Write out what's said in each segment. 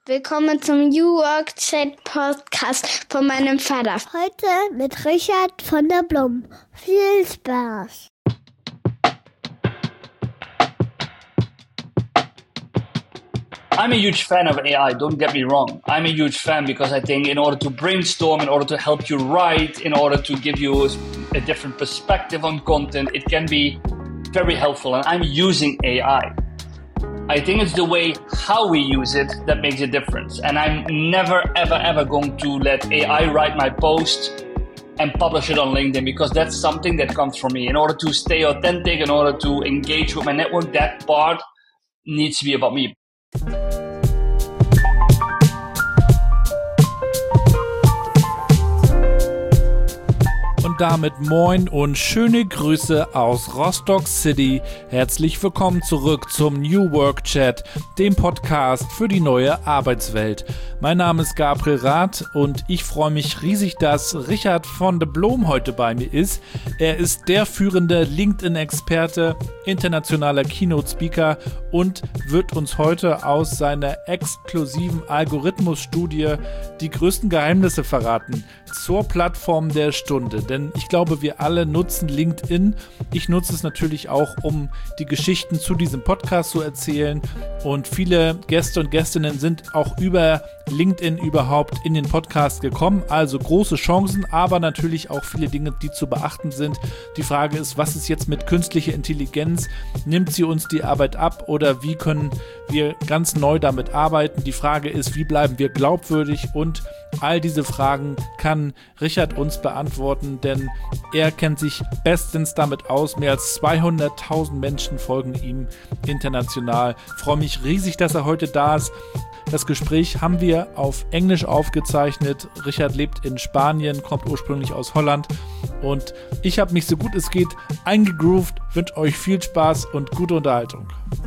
Willkommen zum New Work Chat Podcast von meinem Vater. Heute mit Richard von der Blum. Viel Spaß! I'm a huge fan of AI, don't get me wrong. I'm a huge fan because I think in order to brainstorm, in order to help you write, in order to give you a different perspective on content, it can be very helpful. And I'm using AI. I think it's the way how we use it that makes a difference. And I'm never, ever going to let AI write my post and publish it on LinkedIn because that's something that comes from me. In order to stay authentic, in order to engage with my network, that part needs to be about me. Und damit moin und schöne Grüße aus Rostock City. Herzlich willkommen zurück zum New Work Chat, dem Podcast für die neue Arbeitswelt. Mein Name ist Gabriel Rath und ich freue mich riesig, dass Richard von der Blum heute bei mir ist. Er ist der führende LinkedIn-Experte, internationaler Keynote-Speaker und wird uns heute aus seiner exklusiven Algorithmusstudie die größten Geheimnisse verraten zur Plattform der Stunde. Denn ich glaube, wir alle nutzen LinkedIn. Ich nutze es natürlich auch, um die Geschichten zu diesem Podcast zu erzählen. Und viele Gäste und Gästinnen sind auch über LinkedIn überhaupt in den Podcast gekommen. Also große Chancen, aber natürlich auch viele Dinge, die zu beachten sind. Die Frage ist, was ist jetzt mit künstlicher Intelligenz? Nimmt sie uns die Arbeit ab oder wie können wir ganz neu damit arbeiten? Die Frage ist, wie bleiben wir glaubwürdig? Und all diese Fragen kann Richard uns beantworten, denn er kennt sich bestens damit aus. Mehr als 200.000 Menschen folgen ihm international. Ich freue mich riesig, dass er heute da ist. Das Gespräch haben wir auf Englisch aufgezeichnet. Richard lebt in Spanien, kommt ursprünglich aus Holland und ich habe mich so gut es geht eingegroovt. Wünsche euch viel Spaß und gute Unterhaltung.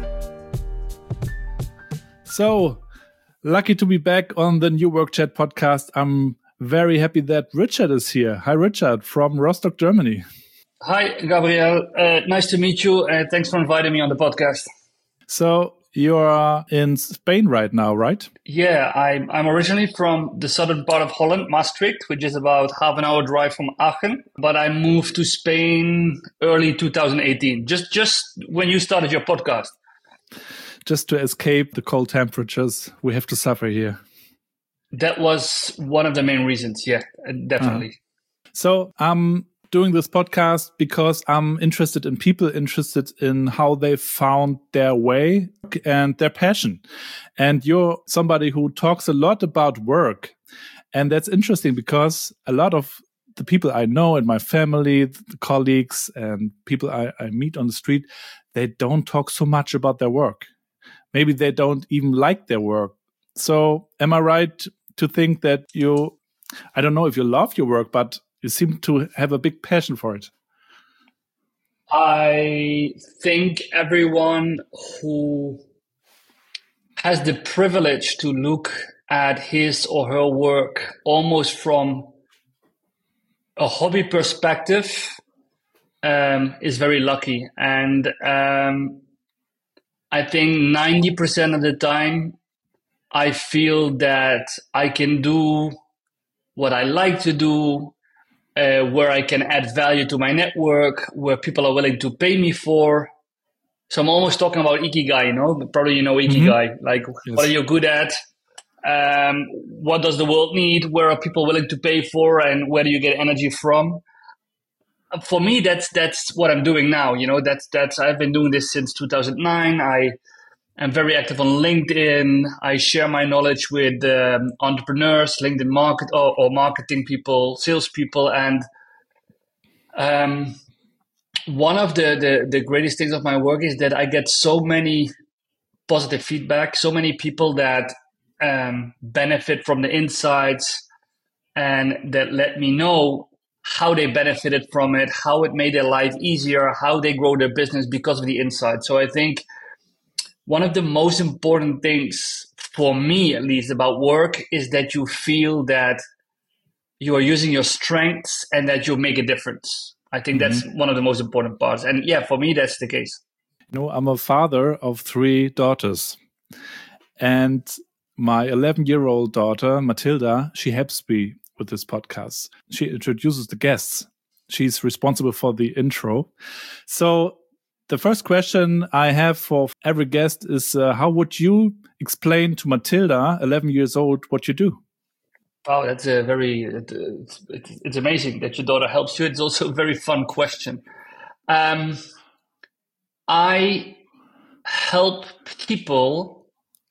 So, lucky to be back on the New Work Chat podcast. I'm very happy that Richard is here. Hi, Richard from Rostock, Germany. Hi, Gabriel. Nice to meet you. Thanks for inviting me on the podcast. So, you are in Spain right now, right? Yeah, I'm originally from the southern part of Holland, Maastricht, which is about half an hour drive from Aachen. But I moved to Spain early 2018, just when you started your podcast. Just to escape the cold temperatures we have to suffer here. That was one of the main reasons. Yeah, definitely. So I'm doing this podcast because I'm interested in people interested in how they found their way and their passion. And you're somebody who talks a lot about work. And that's interesting because a lot of the people I know in my family, the colleagues and people I meet on the street, they don't talk so much about their work. Maybe they don't even like their work. So am I right to think that I don't know if you love your work, but you seem to have a big passion for it? I think everyone who has the privilege to look at his or her work almost from a hobby perspective is very lucky. And I think 90% of the time, I feel that I can do what I like to do, where I can add value to my network, where people are willing to pay me for. So I'm almost talking about Ikigai, you know, probably you know Ikigai, like yes. What are you good at? What does the world need? Where are people willing to pay for? And where do you get energy from? For me, that's what I'm doing now. You know, that's I've been doing this since 2009. I am very active on LinkedIn. I share my knowledge with entrepreneurs, LinkedIn or marketing people, salespeople, and one of the greatest things of my work is that I get so many positive feedback, so many people that benefit from the insights and that let me know how they benefited from it, how it made their life easier, how they grow their business because of the insight. So I think one of the most important things for me, at least, about work is that you feel that you are using your strengths and that you make a difference. I think that's one of the most important parts. And yeah, for me, that's the case. You know, I'm a father of 3 daughters. And my 11-year-old daughter, Matilda, she helps me with this podcast. She introduces the guests. She's responsible for the intro. So the first question I have for every guest is, how would you explain to Matilda, 11 years old, what you do? Wow, that's a it's amazing that your daughter helps you. It's also a very fun question. I help people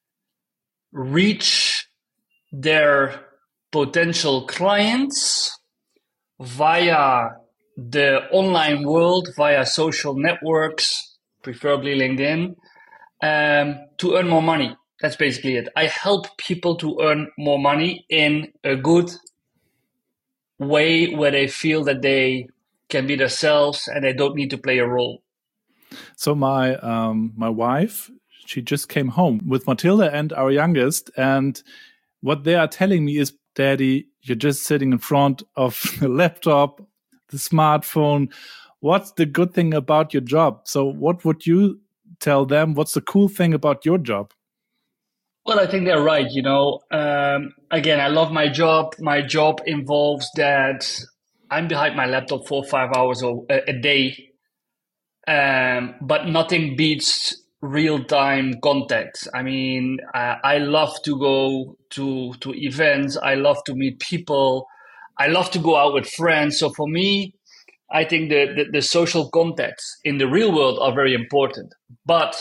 reach their potential clients via the online world, via social networks, preferably LinkedIn, to earn more money. That's basically it. I help people to earn more money in a good way where they feel that they can be themselves and they don't need to play a role. So my wife, she just came home with Matilda and our youngest, and what they are telling me is, Daddy, you're just sitting in front of the laptop, the smartphone. What's the good thing about your job? So what would you tell them? What's the cool thing about your job? Well, I think they're right. Again, I love my job. My job involves that I'm behind my laptop 4 or 5 hours a day. But nothing beats real-time contact. I mean, I love to go to events. I love to meet people. I love to go out with friends. So for me, I think the social contacts in the real world are very important. But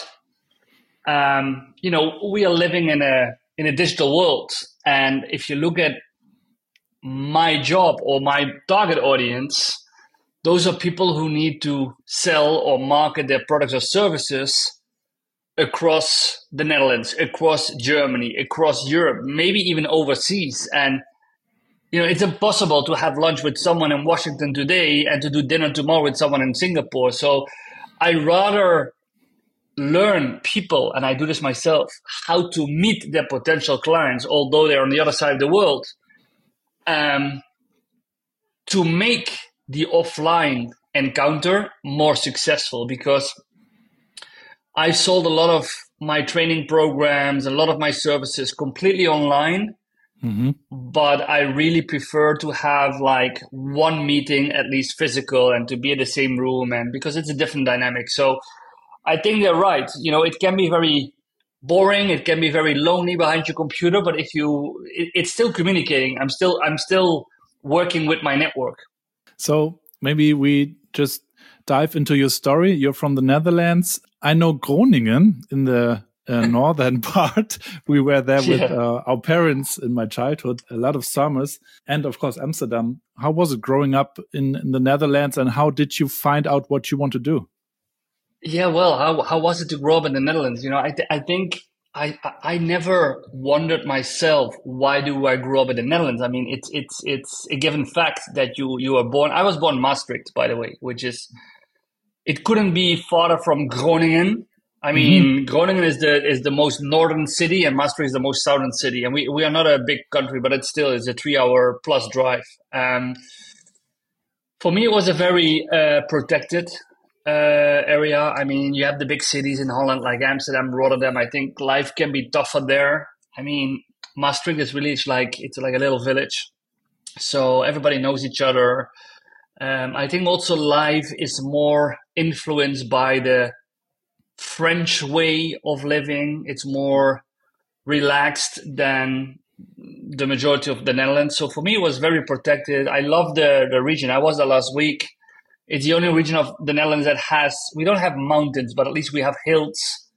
we are living in a digital world, and if you look at my job or my target audience, those are people who need to sell or market their products or services across the Netherlands, across Germany, across Europe, maybe even overseas. And, it's impossible to have lunch with someone in Washington today and to do dinner tomorrow with someone in Singapore. So I rather learn people, and I do this myself, how to meet their potential clients, although they're on the other side of the world, to make the offline encounter more successful. Because I sold a lot of my training programs, a lot of my services completely online, but I really prefer to have like one meeting, at least physical, and to be in the same room, and because it's a different dynamic. So I think they're right. It can be very boring. It can be very lonely behind your computer, but it's still communicating. I'm still working with my network. So maybe we just dive into your story. You're from the Netherlands. I know Groningen in the northern part. We were there with our parents in my childhood, a lot of summers, and of course Amsterdam. How was it growing up in the Netherlands, and how did you find out what you want to do? Yeah, well, how was it to grow up in the Netherlands? I think I never wondered myself, why do I grow up in the Netherlands? I mean, it's a given fact that you were born. I was born in Maastricht, by the way, it couldn't be farther from Groningen. I mean, Groningen is the most northern city, and Maastricht is the most southern city. And we are not a big country, but it still is a 3-hour plus drive. For me, it was a very protected area. I mean, you have the big cities in Holland like Amsterdam, Rotterdam. I think life can be tougher there. I mean, Maastricht is really it's like a little village, so everybody knows each other. I think also life is more influenced by the French way of living. It's more relaxed than the majority of the Netherlands. So for me, it was very protected. I love the region. I was there last week. It's the only region of the Netherlands that we don't have mountains, but at least we have hills.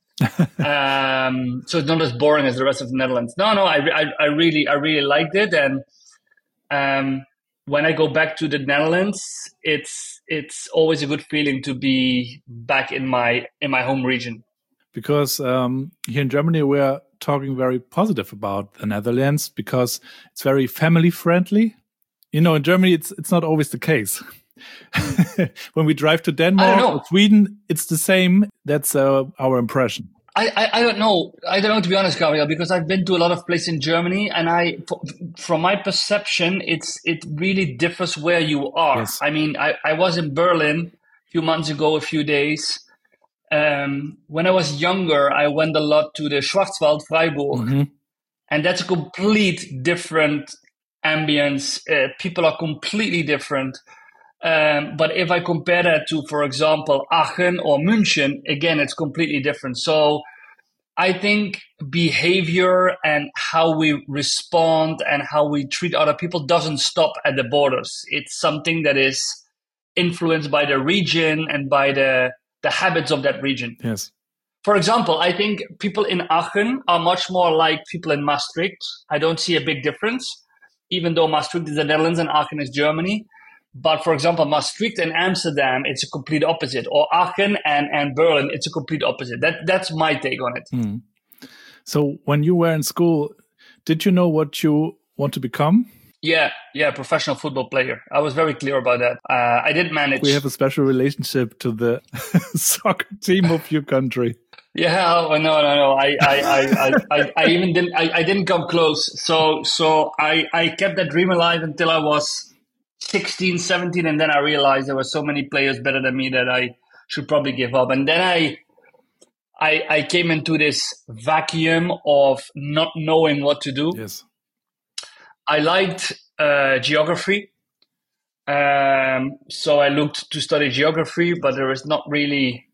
So it's not as boring as the rest of the Netherlands. No, I really liked it. And when I go back to the Netherlands, it's always a good feeling to be back in my home region. Because here in Germany, we're talking very positive about the Netherlands because it's very family friendly. In Germany, it's not always the case. When we drive to Denmark or Sweden, it's the same. That's our impression. I don't know. I don't know, to be honest, Gabriel, because I've been to a lot of places in Germany, and from my perception, it really differs where you are. Yes. I mean, I was in Berlin a few months ago, a few days. When I was younger, I went a lot to the Schwarzwald, Freiburg, And that's a complete different ambience. People are completely different. But if I compare that to, for example, Aachen or München, again, it's completely different. So I think behavior and how we respond and how we treat other people doesn't stop at the borders. It's something that is influenced by the region and by the habits of that region. Yes. For example, I think people in Aachen are much more like people in Maastricht. I don't see a big difference, even though Maastricht is the Netherlands and Aachen is Germany. But for example, Maastricht and Amsterdam, it's a complete opposite. Or Aachen and Berlin, it's a complete opposite. That's my take on it. Mm. So when you were in school, did you know what you want to become? Yeah, professional football player. I was very clear about that. I did manage. We have a special relationship to the soccer team of your country. Yeah, no. I even didn't. I didn't come close. So I kept that dream alive until I was 16, 17, and then I realized there were so many players better than me that I should probably give up. And then I came into this vacuum of not knowing what to do. Yes. I liked geography. So I looked to study geography, but there is not really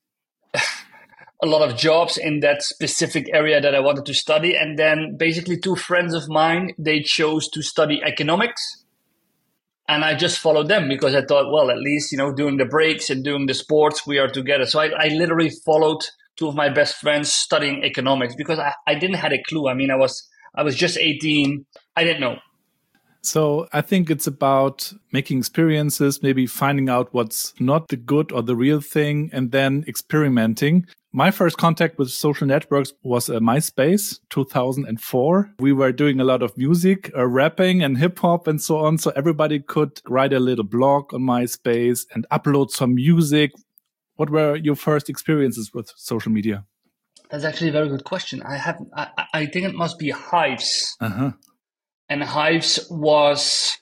a lot of jobs in that specific area that I wanted to study. And then basically 2 friends of mine, they chose to study economics. And I just followed them because I thought, well, at least, doing the breaks and doing the sports, we are together. So I literally followed 2 of my best friends studying economics because I didn't have a clue. I mean, I was just 18. I didn't know. So I think it's about making experiences, maybe finding out what's not the good or the real thing, and then experimenting. My first contact with social networks was MySpace, 2004. We were doing a lot of music, rapping and hip hop and so on. So everybody could write a little blog on MySpace and upload some music. What were your first experiences with social media? That's actually a very good question. I think it must be Hives. Uh-huh. And Hives was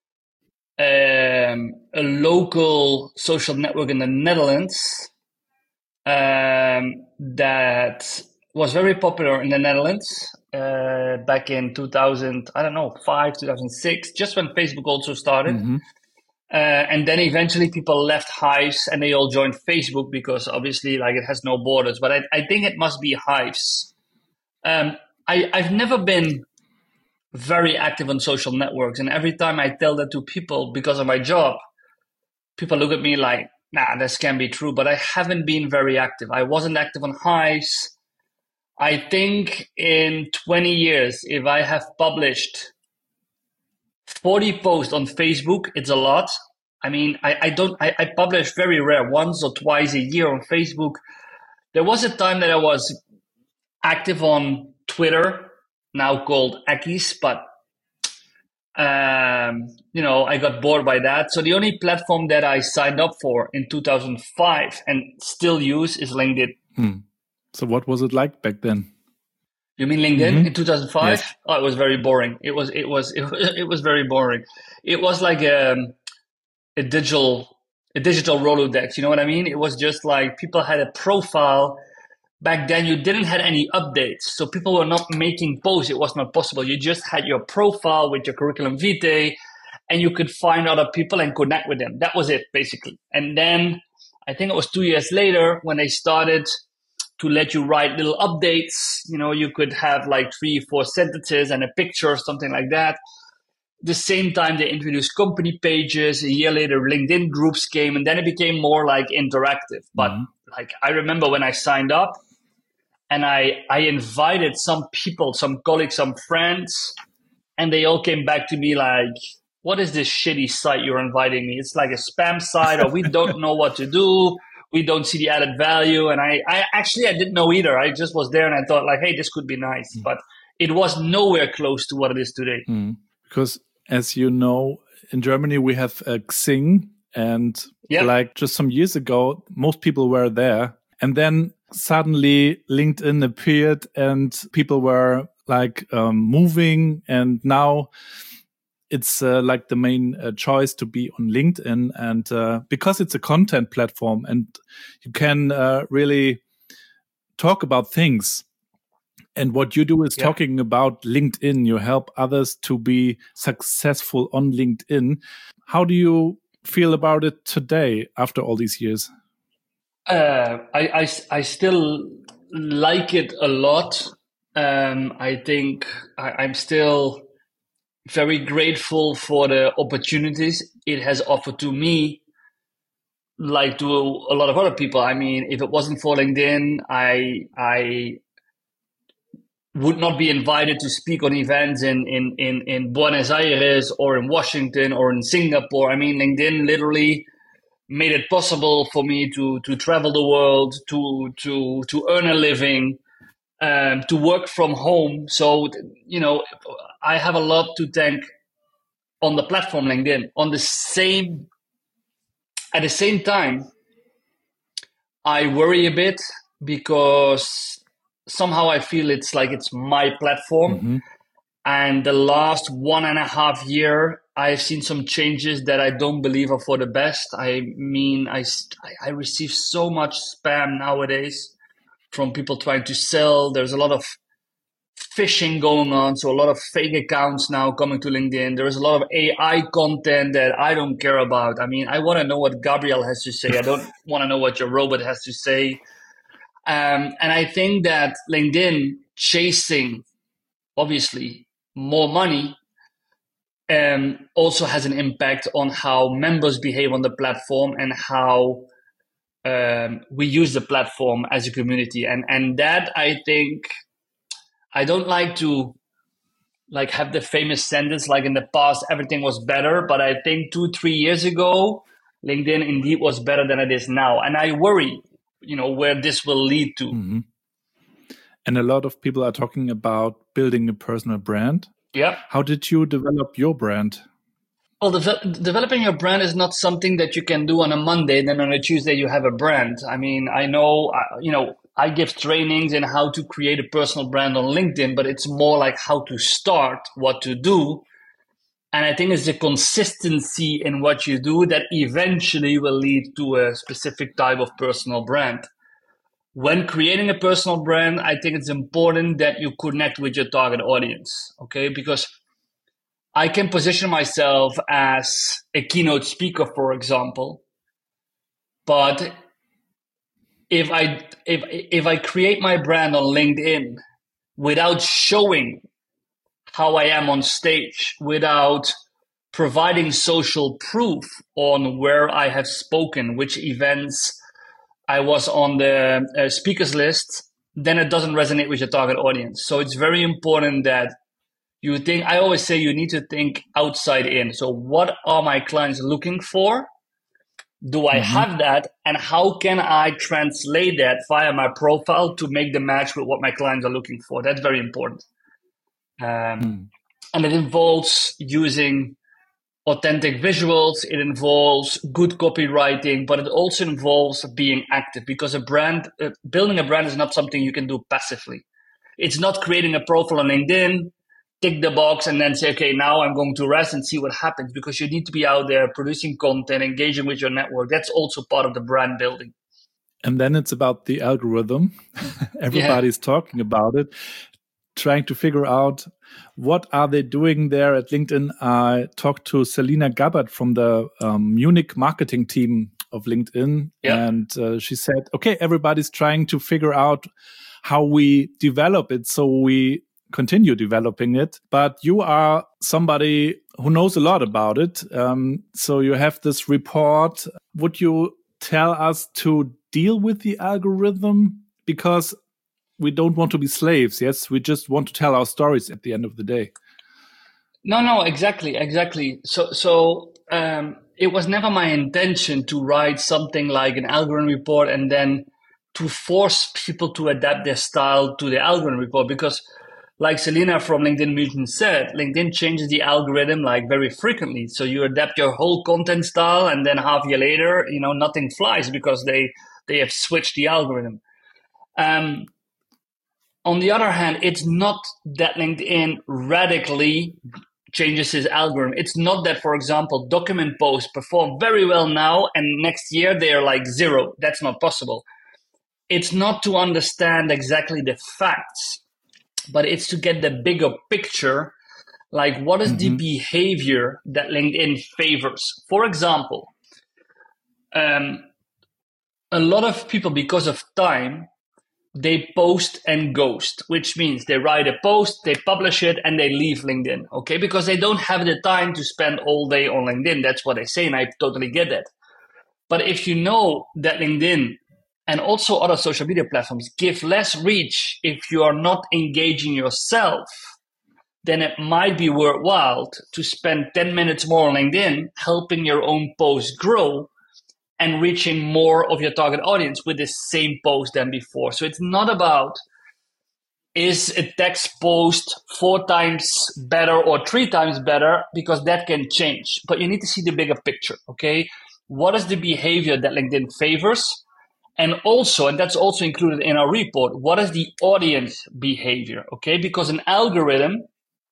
a local social network in the Netherlands that was very popular in the Netherlands back in 2005, 2006, just when Facebook also started. Mm-hmm. And then eventually people left Hives and they all joined Facebook because obviously it has no borders. But I think it must be Hives. I've never been very active on social networks. And every time I tell that to people because of my job, people look at me like, nah, this can't be true. But I haven't been very active. I wasn't active on Hives. I think in 20 years, if I have published 40 posts on Facebook, it's a lot. I mean, I publish very rare, once or twice a year on Facebook. There was a time that I was active on Twitter, now called X, but I got bored by that. So the only platform that I signed up for in 2005 and still use is LinkedIn. So what was it like back then? You mean LinkedIn in 2005? Yes. Oh, it was very boring. It was very boring. It was like a digital Rolodex. You know what I mean? It was just like people had a profile. Back then, you didn't have any updates. So people were not making posts. It was not possible. You just had your profile with your curriculum vitae and you could find other people and connect with them. That was it, basically. And then I think it was 2 years later when they started to let you write little updates. You could have like 3-4 sentences and a picture or something like that. The same time they introduced company pages. A year later, LinkedIn groups came, and then it became more like interactive. But I remember when I signed up and I invited some people, some colleagues, some friends, and they all came back to me like, what is this shitty site you're inviting me? It's like a spam site, or we don't know what to do. We don't see the added value. And I didn't know either. I just was there and I thought like, hey, this could be nice. But it was nowhere close to what it is today. Because as you know, in Germany, we have Xing. And like just some years ago, most people were there. And then suddenly LinkedIn appeared and people were like moving. And now it's like the main choice to be on LinkedIn. And because it's a content platform and you can really talk about things. And what you do is talking about LinkedIn. You help others to be successful on LinkedIn. How do you feel about it today after all these years? I still like it a lot. I think I'm still very grateful for the opportunities it has offered to me, like to a lot of other people. I mean, if it wasn't for LinkedIn, I would not be invited to speak on events in Buenos Aires or in Washington or in Singapore. I mean, LinkedIn literally made it possible for me to travel the world, to earn a living, to work from home. So, I have a lot to thank on the platform LinkedIn. At the same time, I worry a bit because somehow I feel it's like it's my platform. Mm-hmm. And the last 1.5 years, I've seen some changes that I don't believe are for the best. I mean, I receive so much spam nowadays from people trying to sell. There's a lot of phishing going on, so a lot of fake accounts now coming to LinkedIn. There is a lot of AI content that I don't care about. I mean, I want to know what Gabriel has to say. I don't want to know what your robot has to say. And I think that LinkedIn chasing, obviously, more money also has an impact on how members behave on the platform and how we use the platform as a community. And that, I think, I don't like to have the famous sentence like in the past, everything was better. But I think 2-3 years ago, LinkedIn indeed was better than it is now. And I worry, where this will lead to. Mm-hmm. And a lot of people are talking about building a personal brand. Yeah. How did you develop your brand? Well, developing your brand is not something that you can do on a Monday, then on a Tuesday you have a brand. I mean, I know, I give trainings in how to create a personal brand on LinkedIn, but it's more like how to start, what to do. And I think it's the consistency in what you do that eventually will lead to a specific type of personal brand. When creating a personal brand, I think it's important that you connect with your target audience, okay? Because I can position myself as a keynote speaker, for example, but if I create my brand on LinkedIn without showing how I am on stage, without providing social proof on where I have spoken, which events I was on the speakers list, then it doesn't resonate with your target audience. So it's very important that you think, I always say you need to think outside in. So what are my clients looking for? Do I have that? And how can I translate that via my profile to make the match with what my clients are looking for? That's very important. And it involves using authentic visuals. It involves good copywriting, but it also involves being active, because building a brand is not something you can do passively. It's not creating a profile on LinkedIn, tick the box, and then say, okay, now I'm going to rest and see what happens, because you need to be out there producing content, engaging with your network. That's also part of the brand building. And then it's about the algorithm. Everybody's talking about it, trying to figure out what are they doing there at LinkedIn. I talked to Selina Gabbard from the Munich marketing team of LinkedIn, and she said, okay, everybody's trying to figure out how we develop it so we continue developing it. But you are somebody who knows a lot about it. So you have this report. Would you tell us to deal with the algorithm? Because we don't want to be slaves. Yes, we just want to tell our stories at the end of the day. No, exactly. So it was never my intention to write something like an algorithm report and then to force people to adapt their style to the algorithm report, because like Selina from LinkedIn Mission said, LinkedIn changes the algorithm like very frequently. So you adapt your whole content style and then half a year later, nothing flies because they have switched the algorithm. On the other hand, it's not that LinkedIn radically changes his algorithm. It's not that, for example, document posts perform very well now and next year they are like 0. That's not possible. It's not to understand exactly the facts but it's to get the bigger picture. Like, what is the behavior that LinkedIn favors? For example, a lot of people, because of time, they post and ghost, which means they write a post, they publish it, and they leave LinkedIn, okay? Because they don't have the time to spend all day on LinkedIn. That's what they say, and I totally get that. But if you know that LinkedIn and also other social media platforms give less reach if you are not engaging yourself, then it might be worthwhile to spend 10 minutes more on LinkedIn, helping your own post grow and reaching more of your target audience with the same post than before. So it's not about, is a text post 4 times better or 3 times better, because that can change. But you need to see the bigger picture, okay? What is the behavior that LinkedIn favors? And also, and that's also included in our report, what is the audience behavior, okay? Because an algorithm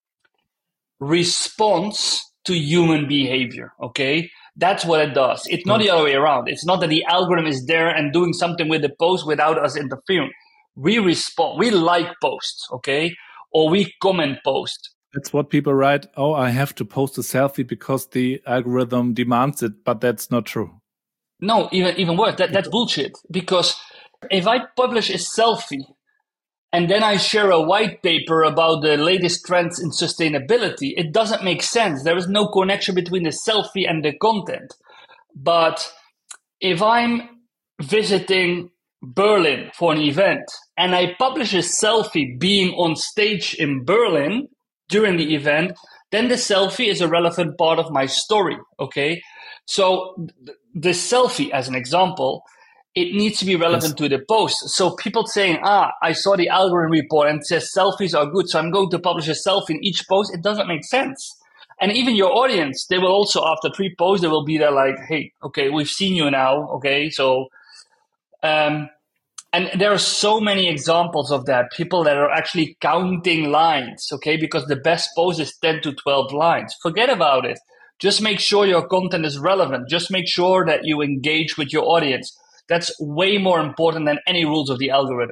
responds to human behavior, okay? That's what it does. It's not the other way around. It's not that the algorithm is there and doing something with the post without us interfering. We respond. We like posts, okay? Or we comment posts. That's what people write. Oh, I have to post a selfie because the algorithm demands it, but that's not true. No, even worse. That's bullshit. Because if I publish a selfie and then I share a white paper about the latest trends in sustainability, it doesn't make sense. There is no connection between the selfie and the content. But if I'm visiting Berlin for an event and I publish a selfie being on stage in Berlin during the event, then the selfie is a relevant part of my story, okay? So the selfie, as an example, it needs to be relevant to the post. So people saying, I saw the algorithm report and it says selfies are good, so I'm going to publish a selfie in each post. It doesn't make sense. And even your audience, they will also, after 3 posts, they will be there like, hey, okay, we've seen you now. Okay, so, and there are so many examples of that. People that are actually counting lines, okay, because the best post is 10 to 12 lines. Forget about it. Just make sure your content is relevant. Just make sure that you engage with your audience. That's way more important than any rules of the algorithm.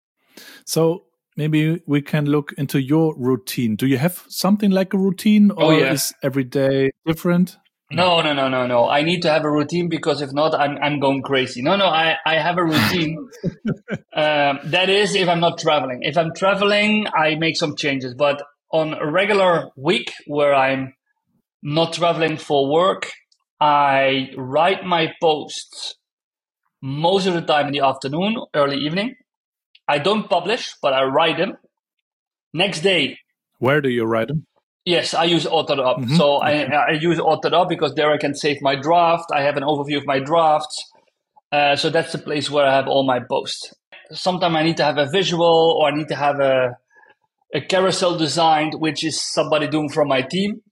So maybe we can look into your routine. Do you have something like a routine, or is every day different? No. I need to have a routine, because if not, I'm going crazy. No, I have a routine. That is if I'm not traveling. If I'm traveling, I make some changes. But on a regular week where I'm not traveling for work, I write my posts most of the time in the afternoon, early evening. I don't publish, but I write them. Next day. Where do you write them? Yes, I use AuthorUp. Mm-hmm. So I use AuthorUp because there I can save my draft. I have an overview of my drafts. So that's the place where I have all my posts. Sometimes I need to have a visual, or I need to have a carousel designed, which is somebody doing from my team.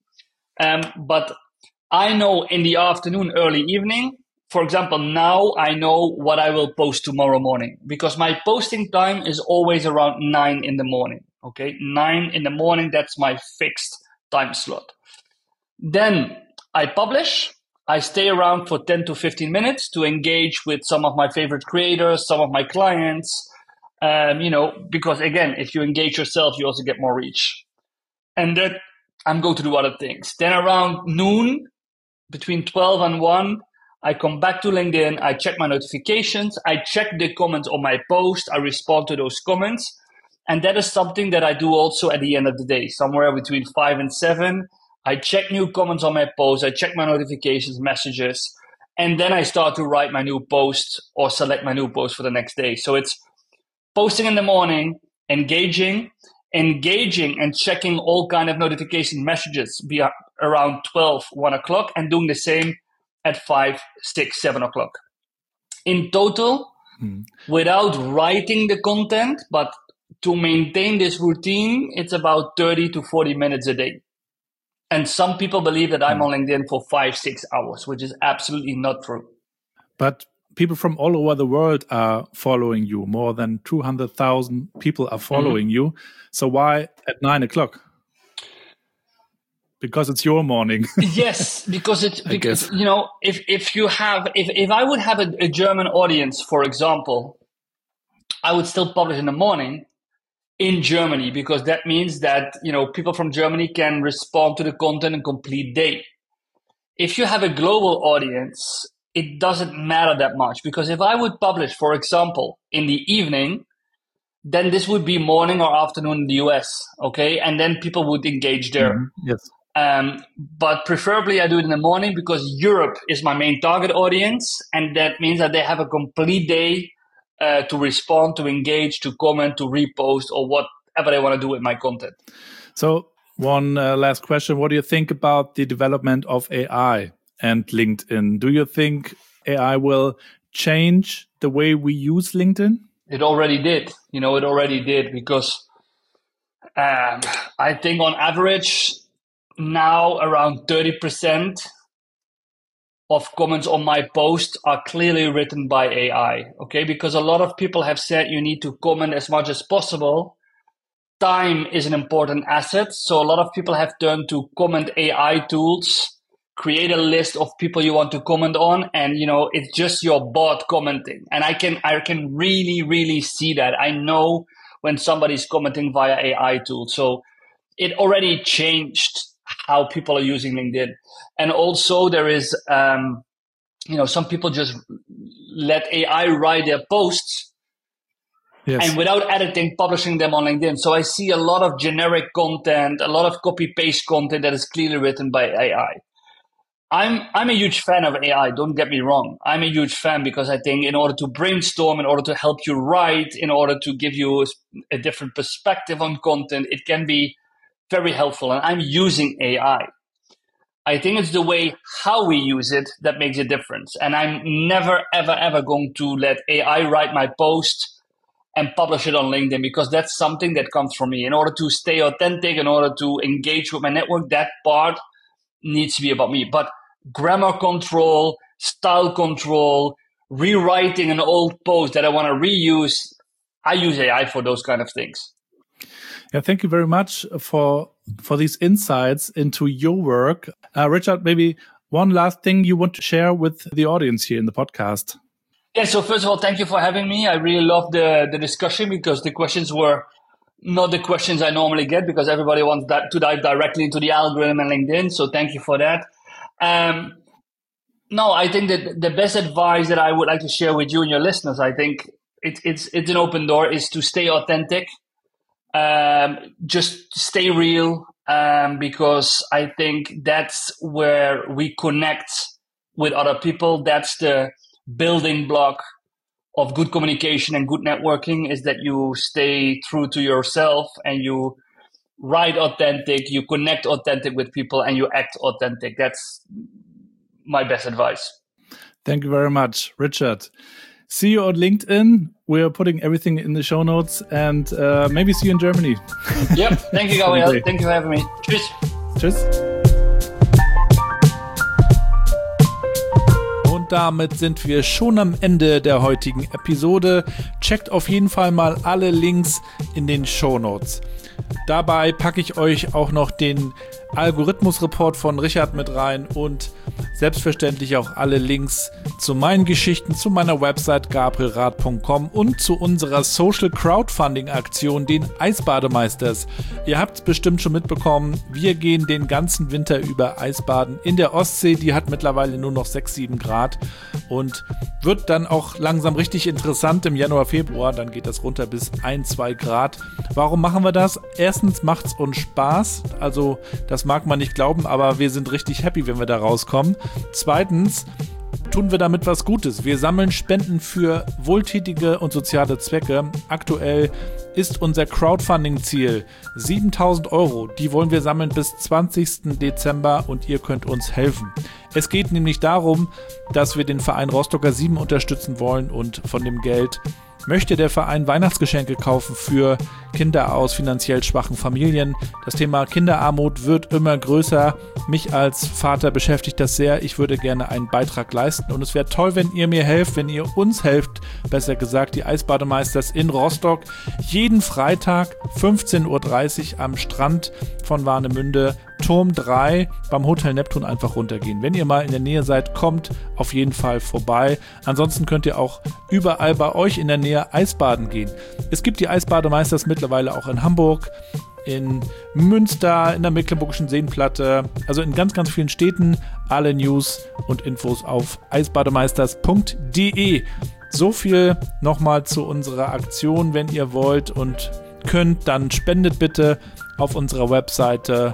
But I know in the afternoon, early evening, for example, now I know what I will post tomorrow morning, because my posting time is always around 9 in the morning. Okay, 9 in the morning, that's my fixed time slot. Then I publish. I stay around for 10 to 15 minutes to engage with some of my favorite creators, some of my clients, because again, if you engage yourself, you also get more reach. And then I'm going to do other things. Then around noon, between 12 and 1, I come back to LinkedIn, I check my notifications, I check the comments on my post, I respond to those comments. And that is something that I do also at the end of the day, somewhere between 5 and 7. I check new comments on my post, I check my notifications, messages, and then I start to write my new post or select my new post for the next day. So it's posting in the morning, engaging and checking all kind of notification messages around 12, 1 o'clock, and doing the same at 5, 6, 7 o'clock. In total, without writing the content, but to maintain this routine, it's about 30 to 40 minutes a day. And some people believe that I'm on LinkedIn for 5, 6 hours, which is absolutely not true. But people from all over the world are following you. More than 200,000 people are following you. So why at 9 o'clock? Because it's your morning. Yes, because if I would have a German audience, for example, I would still publish in the morning. in Germany, because that means that, people from Germany can respond to the content in complete day. If you have a global audience, it doesn't matter that much, because if I would publish, for example, in the evening, then this would be morning or afternoon in the US, okay? And then people would engage there. Mm-hmm. Yes. But preferably I do it in the morning, because Europe is my main target audience, and that means that they have a complete day to respond, to engage, to comment, to repost, or whatever they want to do with my content. So one last question. What do you think about the development of AI and LinkedIn? Do you think AI will change the way we use LinkedIn? It already did. It already did, because I think on average now around 30% of comments on my post are clearly written by AI, okay? Because a lot of people have said you need to comment as much as possible. Time is an important asset. So a lot of people have turned to comment AI tools, create a list of people you want to comment on, and it's just your bot commenting. And I can really, really see that. I know when somebody's commenting via AI tools. So it already changed how people are using LinkedIn. And also there is, some people just let AI write their posts. Yes. And without editing, publishing them on LinkedIn. So I see a lot of generic content, a lot of copy-paste content that is clearly written by AI. I'm a huge fan of AI, don't get me wrong. I'm a huge fan, because I think in order to brainstorm, in order to help you write, in order to give you a different perspective on content, it can be very helpful. And I'm using AI. I think it's the way how we use it that makes a difference. And I'm never, ever, ever going to let AI write my post and publish it on LinkedIn, because that's something that comes from me. In order to stay authentic, in order to engage with my network, that part needs to be about me. But grammar control, style control, rewriting an old post that I want to reuse, I use AI for those kind of things. Yeah, thank you very much for these insights into your work. Richard, maybe one last thing you want to share with the audience here in the podcast. Yeah, so first of all, thank you for having me. I really love the discussion, because the questions were not the questions I normally get, because everybody wants that to dive directly into the algorithm and LinkedIn. So thank you for that. No, I think that the best advice that I would like to share with you and your listeners, I think it's an open door, is to stay authentic. Just stay real, because I think that's where we connect with other people. That's the building block of good communication and good networking, is that you stay true to yourself and you write authentic, you connect authentic with people, and you act authentic. That's my best advice. Thank you very much, Richard. See you on LinkedIn. We're putting everything in the show notes, and maybe see you in Germany. Yep. Thank you, Gabriel. Thank you for having me. Tschüss. Tschüss. Und damit sind wir schon am Ende der heutigen Episode. Checkt auf jeden Fall mal alle Links in den Shownotes. Dabei packe ich euch auch noch den Algorithmus-Report von Richard mit rein und selbstverständlich auch alle Links zu meinen Geschichten, zu meiner Website gabrielrath.com und zu unserer Social Crowdfunding Aktion, den Eisbademeisters. Ihr habt es bestimmt schon mitbekommen, wir gehen den ganzen Winter über Eisbaden in der Ostsee. Die hat mittlerweile nur noch 6-7 Grad und wird dann auch langsam richtig interessant im Januar, Februar. Dann geht das runter bis 1-2 Grad. Warum machen wir das? Erstens macht es uns Spaß, also das mag man nicht glauben, aber wir sind richtig happy, wenn wir da rauskommen. Zweitens tun wir damit was Gutes. Wir sammeln Spenden für wohltätige und soziale Zwecke. Aktuell ist unser Crowdfunding-Ziel 7.000 €. Die wollen wir sammeln bis 20. Dezember und ihr könnt uns helfen. Es geht nämlich darum, dass wir den Verein Rostocker 7 unterstützen wollen und von dem Geld möchte der Verein Weihnachtsgeschenke kaufen für Kinder aus finanziell schwachen Familien. Das Thema Kinderarmut wird immer größer. Mich als Vater beschäftigt das sehr. Ich würde gerne einen Beitrag leisten und es wäre toll, wenn ihr mir helft, wenn ihr uns helft, besser gesagt die Eisbademeisters in Rostock. Jeden Freitag 15:30 Uhr am Strand von Warnemünde Turm 3 beim Hotel Neptun einfach runtergehen. Wenn ihr mal in der Nähe seid, kommt auf jeden Fall vorbei. Ansonsten könnt ihr auch überall bei euch in der Nähe Eisbaden gehen. Es gibt die Eisbademeisters mittlerweile auch in Hamburg, in Münster, in der Mecklenburgischen Seenplatte, also in ganz, ganz vielen Städten. Alle News und Infos auf eisbademeisters.de. So viel nochmal zu unserer Aktion. Wenn ihr wollt und könnt, dann spendet bitte auf unserer Webseite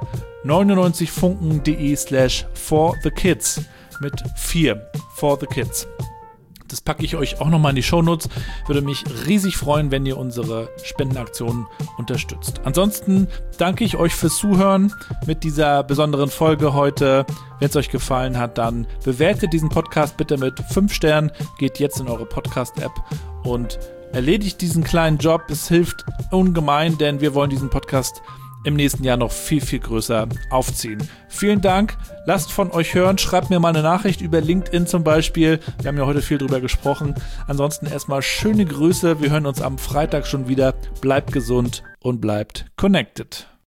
99funken.de/forthekids mit 4 for the kids. Das packe ich euch auch nochmal in die Shownotes. Würde mich riesig freuen, wenn ihr unsere Spendenaktionen unterstützt. Ansonsten danke ich euch fürs Zuhören mit dieser besonderen Folge heute. Wenn es euch gefallen hat, dann bewertet diesen Podcast bitte mit 5 Sternen. Geht jetzt in eure Podcast-App und erledigt diesen kleinen Job. Es hilft ungemein, denn wir wollen diesen Podcast im nächsten Jahr noch viel, viel größer aufziehen. Vielen Dank. Lasst von euch hören. Schreibt mir mal eine Nachricht über LinkedIn zum Beispiel. Wir haben ja heute viel drüber gesprochen. Ansonsten erstmal schöne Grüße. Wir hören uns am Freitag schon wieder. Bleibt gesund und bleibt connected.